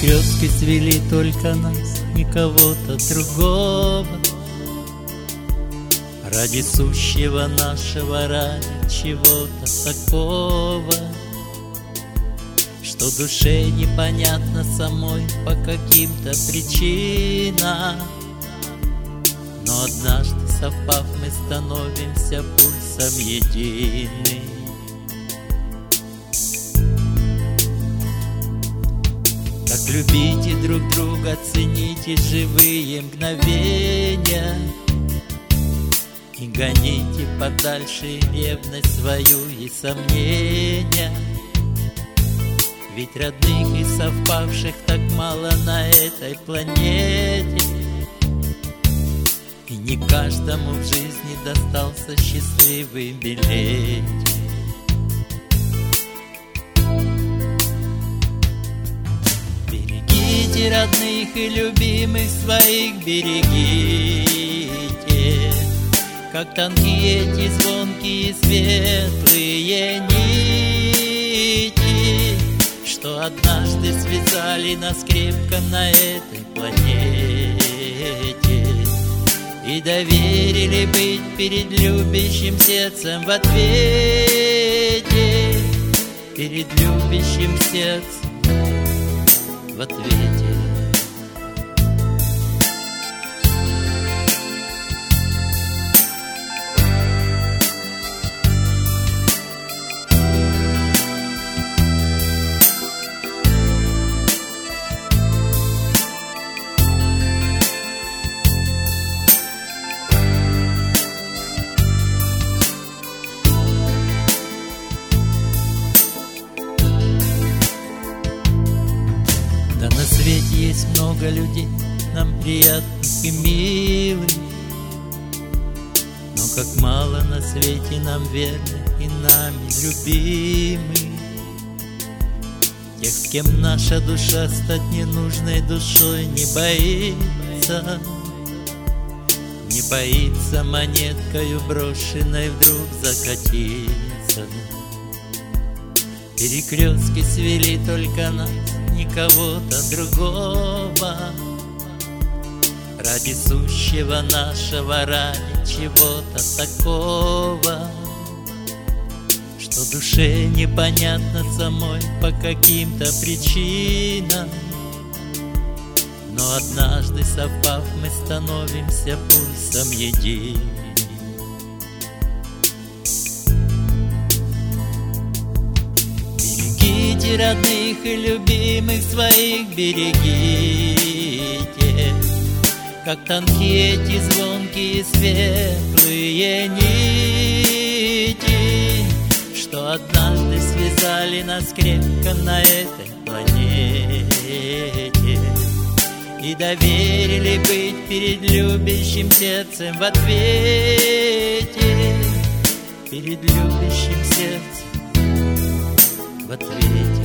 Перекрестки свели только нас, никого-то другого. Ради сущего нашего, ради чего-то такого, что душе непонятно самой по каким-то причинам. Но однажды совпав, мы становимся пульсом единым. Так любите друг друга, цените живые мгновения. Не гоните подальше ревность свою и сомнения. Ведь родных и совпавших так мало на этой планете. И не каждому в жизни достался счастливый билет. Берегите родных и любимых своих, берегите, как тонкие эти звонкие светлые нити, что однажды связали нас крепко на этой планете и доверили быть перед любящим сердцем в ответе, перед любящим сердцем в ответе. Да на свете есть много людей, нам приятных и милых, но как мало на свете нам верных и нами любимых. Тех, с кем наша душа стать ненужной душой не боится, не боится монеткою брошенной вдруг закатиться. Перекрестки свели только нас, никого-то другого. Ради сущего нашего, ради чего-то такого, что душе непонятно самой по каким-то причинам. Но однажды совпав, мы становимся пульсом единым. Берегите родных и любимых своих, берегите, как тонкие эти звонкие светлые нити, что однажды связали нас крепко на этой планете и доверили быть перед любящим сердцем в ответе, перед любящим сердцем в ответе.